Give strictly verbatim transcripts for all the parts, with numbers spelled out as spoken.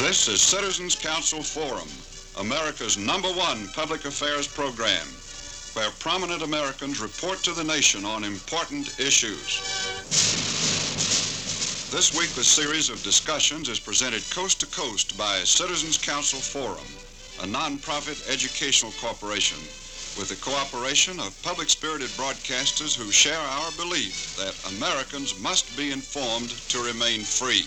This is Citizens Council Forum, America's number one public affairs program, where prominent Americans report to the nation on important issues. This week, the series of discussions is presented coast to coast by Citizens Council Forum, a nonprofit educational corporation with the cooperation of public-spirited broadcasters who share our belief that Americans must be informed to remain free.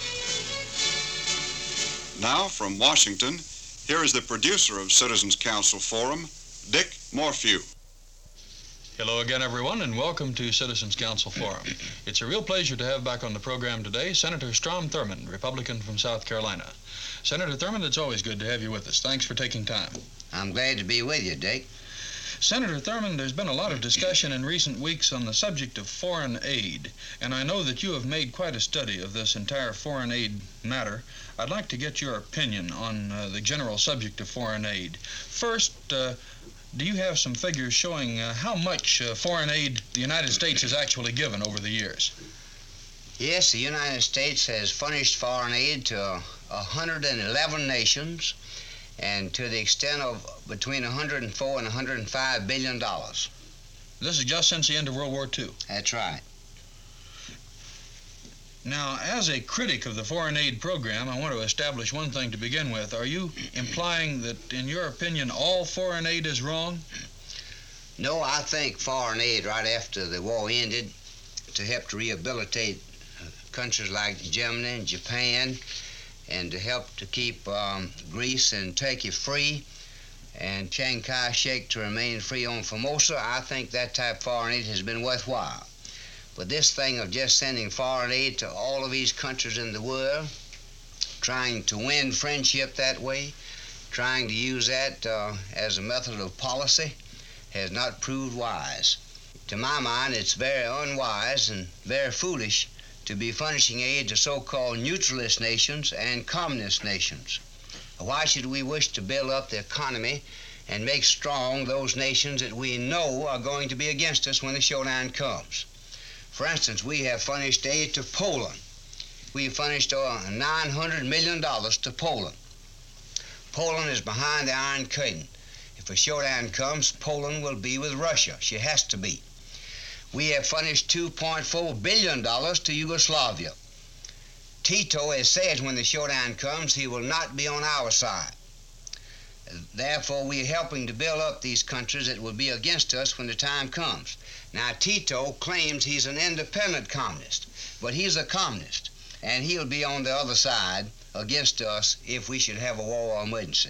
Now, from Washington, here is the producer of Citizens Council Forum, Dick Morphew. Hello again, everyone, and welcome to Citizens Council Forum. It's a real pleasure to have back on the program today Senator Strom Thurmond, Republican from South Carolina. Senator Thurmond, it's always good to have you with us. Thanks for taking time. I'm glad to be with you, Dick. Senator Thurmond, there's been a lot of discussion in recent weeks on the subject of foreign aid, and I know that you have made quite a study of this entire foreign aid matter. I'd like to get your opinion on uh, the general subject of foreign aid. First, uh, do you have some figures showing uh, how much uh, foreign aid the United States has actually given over the years? Yes, the United States has furnished foreign aid to one hundred eleven nations, and to the extent of between one hundred four and one hundred five billion dollars. This is just since the end of World War Two. That's right. Now, as a critic of the foreign aid program, I want to establish one thing to begin with. Are you implying that, in your opinion, all foreign aid is wrong? No, I think foreign aid right after the war ended to help to rehabilitate countries like Germany and Japan, and to help to keep um, Greece and Turkey free, and Chiang Kai-shek to remain free on Formosa, I think that type of foreign aid has been worthwhile. But this thing of just sending foreign aid to all of these countries in the world, trying to win friendship that way, trying to use that uh, as a method of policy, has not proved wise. To my mind, it's very unwise and very foolish to be furnishing aid to so-called neutralist nations and communist nations. Why should we wish to build up the economy and make strong those nations that we know are going to be against us when the showdown comes? For instance, we have furnished aid to Poland. We furnished uh, nine hundred million dollars to Poland. Poland is behind the Iron Curtain. If a showdown comes, Poland will be with Russia. She has to be. We have furnished two point four billion dollars to Yugoslavia. Tito has said when the showdown comes, he will not be on our side. Therefore, we are helping to build up these countries that will be against us when the time comes. Now, Tito claims he's an independent communist, but he's a communist, and he'll be on the other side against us if we should have a war or emergency.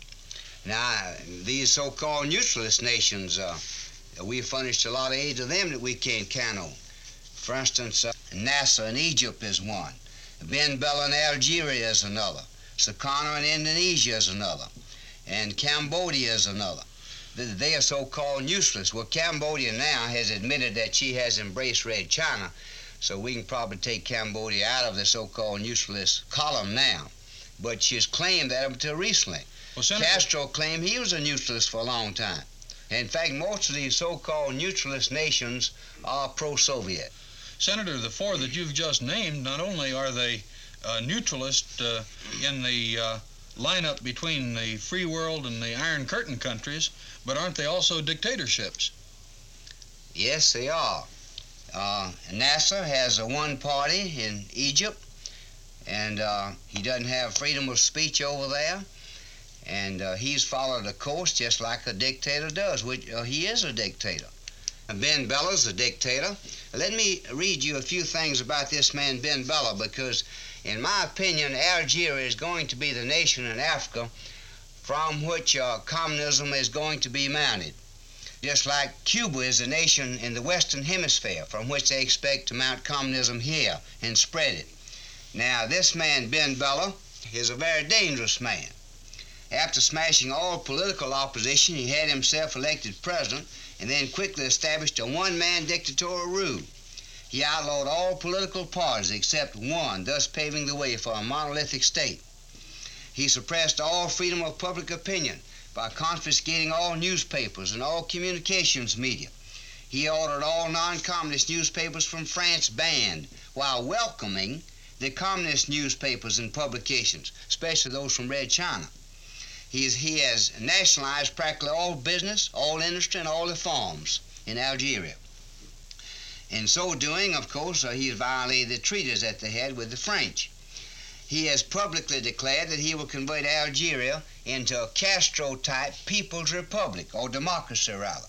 Now, these so-called neutralist nations, uh, we furnished a lot of aid to them that we can't count on. For instance, uh, Nasser in Egypt is one. Ben Bella in Algeria is another. Sukarno in Indonesia is another. And Cambodia is another. They are so-called neutralists. Well, Cambodia now has admitted that she has embraced Red China, so we can probably take Cambodia out of the so-called neutralist column now. But she's claimed that up until recently. Well, Senator... Castro claimed he was a neutralist for a long time. In fact, most of these so-called neutralist nations are pro-Soviet. Senator, the four that you've just named, not only are they uh, neutralist uh, in the uh, lineup between the free world and the Iron Curtain countries, but aren't they also dictatorships? Yes, they are. Uh, Nasser has a one party in Egypt, and uh, he doesn't have freedom of speech over there. And uh, he's followed a course just like a dictator does, which uh, he is a dictator. Ben Bella's a dictator. Let me read you a few things about this man, Ben Bella, because in my opinion, Algeria is going to be the nation in Africa from which uh, communism is going to be mounted. Just like Cuba is a nation in the Western Hemisphere from which they expect to mount communism here and spread it. Now, this man, Ben Bella, is a very dangerous man. After smashing all political opposition, he had himself elected president and then quickly established a one-man dictatorial rule. He outlawed all political parties except one, thus paving the way for a monolithic state. He suppressed all freedom of public opinion by confiscating all newspapers and all communications media. He ordered all non-communist newspapers from France banned, while welcoming the communist newspapers and publications, especially those from Red China. He's, he has nationalized practically all business, all industry, and all the farms in Algeria. In so doing, of course, uh, he has violated the treaties that they had with the French. He has publicly declared that he will convert Algeria into a Castro-type People's Republic, or democracy, rather.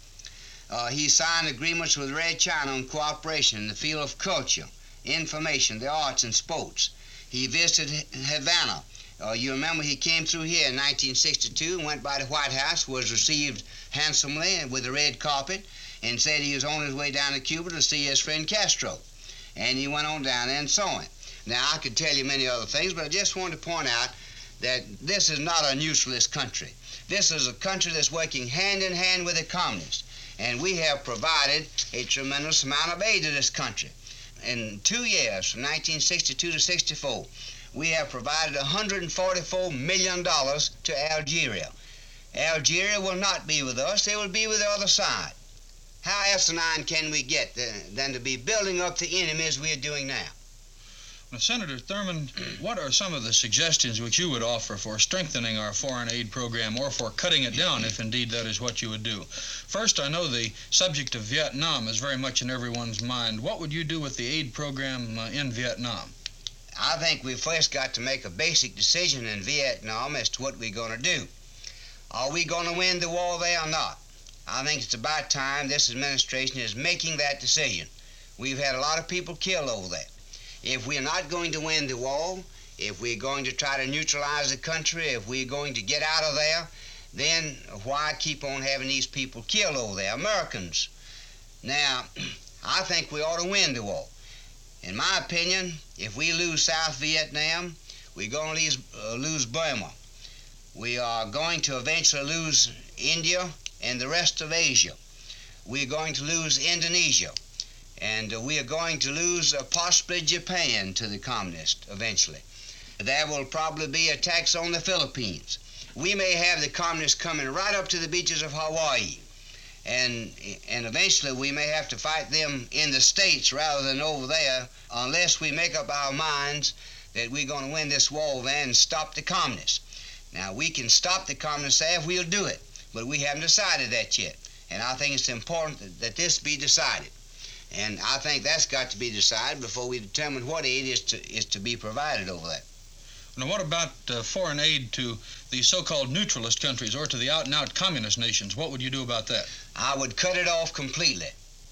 Uh, he signed agreements with Red China on cooperation in the field of culture, information, the arts, and sports. He visited Havana. Uh, you remember he came through here in nineteen sixty-two and went by the White House, was received handsomely with a red carpet, and said he was on his way down to Cuba to see his friend Castro. And he went on down there and saw him. Now, I could tell you many other things, but I just wanted to point out that this is not a neutralist country. This is a country that's working hand in hand with the communists. And we have provided a tremendous amount of aid to this country. In two years, from nineteen sixty-two to sixty-four, we have provided one hundred forty-four million dollars to Algeria. Algeria will not be with us, they will be with the other side. How asinine can we get than to be building up the enemies we are doing now? Now, Senator Thurman, what are some of the suggestions which you would offer for strengthening our foreign aid program, or for cutting it down, if indeed that is what you would do? First, I know the subject of Vietnam is very much in everyone's mind. What would you do with the aid program uh, in Vietnam? I think we first got to make a basic decision in Vietnam as to what we're going to do. Are we going to win the war there or not? I think it's about time this administration is making that decision. We've had a lot of people killed over there. If we're not going to win the war, if we're going to try to neutralize the country, if we're going to get out of there, then why keep on having these people killed over there, Americans? Now, I think we ought to win the war. In my opinion, if we lose South Vietnam, we're going to lose, uh, lose Burma. We are going to eventually lose India and the rest of Asia. We're going to lose Indonesia. And uh, we are going to lose uh, possibly Japan to the communists eventually. There will probably be attacks on the Philippines. We may have the communists coming right up to the beaches of Hawaii. And, and eventually we may have to fight them in the States rather than over there, unless we make up our minds that we're going to win this war there and stop the communists. Now, we can stop the communists there if we'll do it, but we haven't decided that yet. And I think it's important that, that this be decided. And I think that's got to be decided before we determine what aid is to, is to be provided over there. Now, what about uh, foreign aid to the so-called neutralist countries or to the out-and-out communist nations? What would you do about that? I would cut it off completely.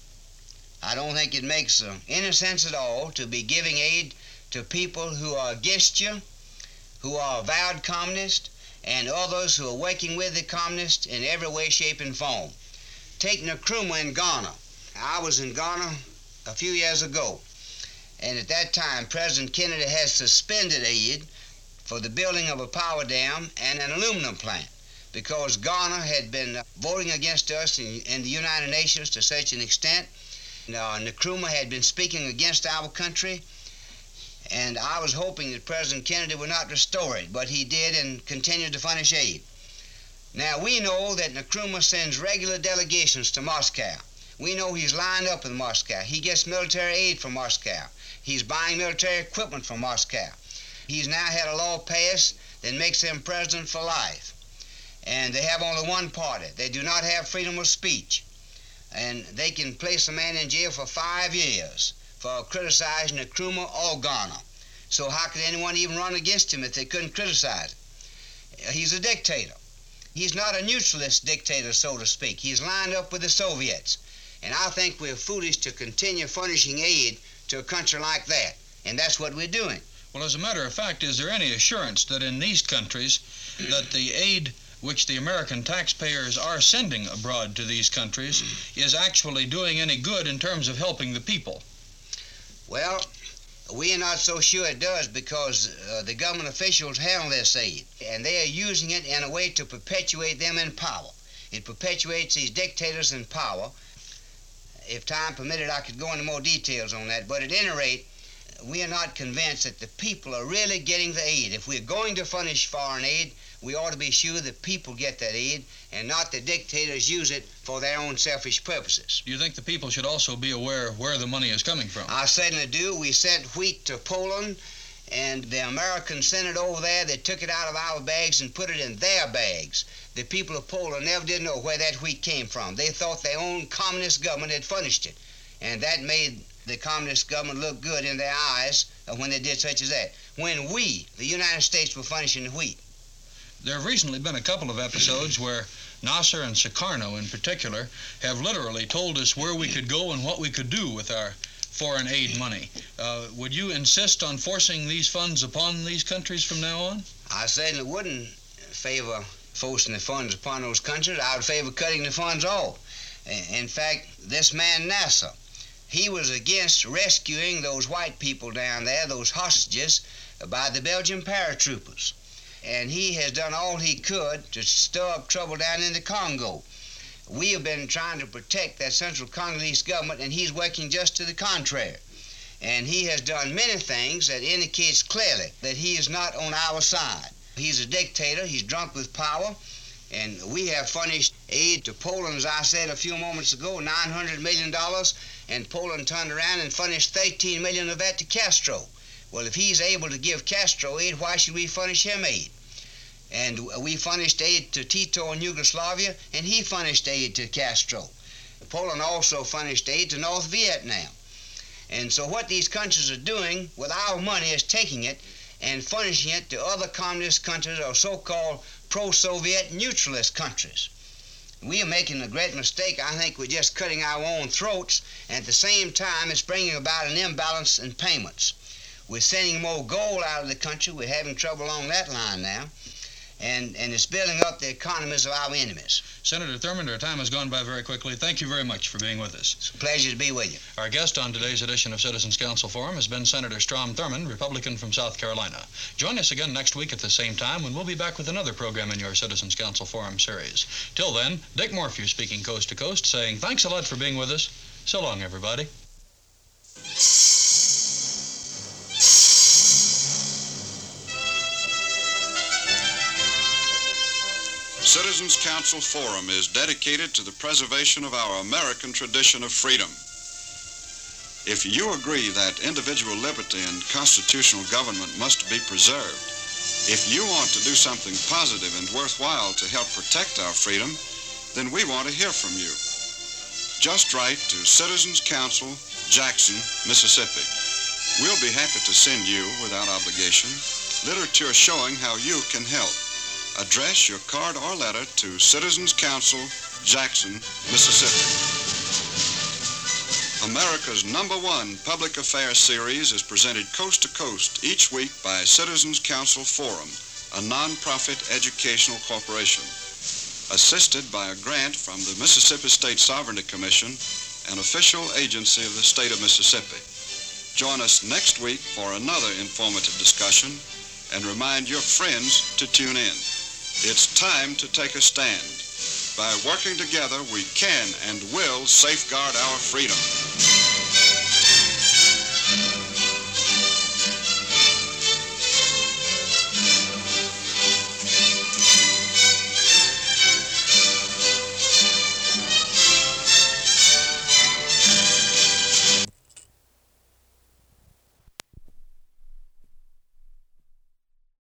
I don't think it makes uh, any sense at all to be giving aid to people who are against you, who are avowed communists, and others who are working with the communists in every way, shape, and form. Take Nkrumah in Ghana. I was in Ghana a few years ago, and at that time President Kennedy had suspended aid for the building of a power dam and an aluminum plant because Ghana had been voting against us in, in the United Nations to such an extent. Uh, Nkrumah had been speaking against our country, and I was hoping that President Kennedy would not restore it, but he did and continued to furnish aid. Now, we know that Nkrumah sends regular delegations to Moscow. We know he's lined up in Moscow. He gets military aid from Moscow. He's buying military equipment from Moscow. He's now had a law passed that makes him president for life. And they have only one party. They do not have freedom of speech. And they can place a man in jail for five years for criticizing Nkrumah or Ghana. So how could anyone even run against him if they couldn't criticize him? He's a dictator. He's not a neutralist dictator, so to speak. He's lined up with the Soviets. And I think we're foolish to continue furnishing aid to a country like that. And that's what we're doing. Well, as a matter of fact, is there any assurance that in these countries that the aid which the American taxpayers are sending abroad to these countries is actually doing any good in terms of helping the people? Well, we are not so sure it does because uh, the government officials handle this aid, and they are using it in a way to perpetuate them in power. It perpetuates these dictators in power. If time permitted, I could go into more details on that, but at any rate, we are not convinced that the people are really getting the aid. If we're going to furnish foreign aid, we ought to be sure that people get that aid and not the dictators use it for their own selfish purposes. Do you think the people should also be aware of where the money is coming from? I certainly do. We sent wheat to Poland, and the Americans sent it over there. They took it out of our bags and put it in their bags. The people of Poland never did know where that wheat came from. They thought their own communist government had furnished it, and that made the communist government look good in their eyes when they did such as that, when we, the United States, were furnishing the wheat. There have recently been a couple of episodes where Nasser and Sukarno in particular have literally told us where we could go and what we could do with our foreign aid money. Uh, would you insist on forcing these funds upon these countries from now on? I certainly wouldn't favor forcing the funds upon those countries. I would favor cutting the funds off. In fact, this man Nasser, he was against rescuing those white people down there, those hostages, by the Belgian paratroopers. And he has done all he could to stir up trouble down in the Congo. We have been trying to protect that Central Congolese government, and he's working just to the contrary. And he has done many things that indicates clearly that he is not on our side. He's a dictator, he's drunk with power, and we have furnished aid to Poland, as I said a few moments ago, nine hundred million dollars, and Poland turned around and furnished thirteen million dollars of that to Castro. Well, if he's able to give Castro aid, why should we furnish him aid? And we furnished aid to Tito in Yugoslavia, and he furnished aid to Castro. Poland also furnished aid to North Vietnam. And so what these countries are doing with our money is taking it and furnishing it to other communist countries or so-called pro-Soviet neutralist countries. We are making a great mistake. I think we're just cutting our own throats, and at the same time it's bringing about an imbalance in payments. We're sending more gold out of the country. We're having trouble along that line now. And, and it's building up the economies of our enemies. Senator Thurmond, our time has gone by very quickly. Thank you very much for being with us. It's a pleasure to be with you. Our guest on today's edition of Citizens Council Forum has been Senator Strom Thurmond, Republican from South Carolina. Join us again next week at the same time when we'll be back with another program in your Citizens Council Forum series. Till then, Dick Morphew speaking coast to coast, saying thanks a lot for being with us. So long, everybody. Citizens Council Forum is dedicated to the preservation of our American tradition of freedom. If you agree that individual liberty and constitutional government must be preserved, if you want to do something positive and worthwhile to help protect our freedom, then we want to hear from you. Just write to Citizens Council, Jackson, Mississippi. We'll be happy to send you, without obligation, literature showing how you can help. Address your card or letter to Citizens Council, Jackson, Mississippi. America's number one public affairs series is presented coast to coast each week by Citizens Council Forum, a non-profit educational corporation, assisted by a grant from the Mississippi State Sovereignty Commission, an official agency of the state of Mississippi. Join us next week for another informative discussion, and remind your friends to tune in. It's time to take a stand. By working together, we can and will safeguard our freedom.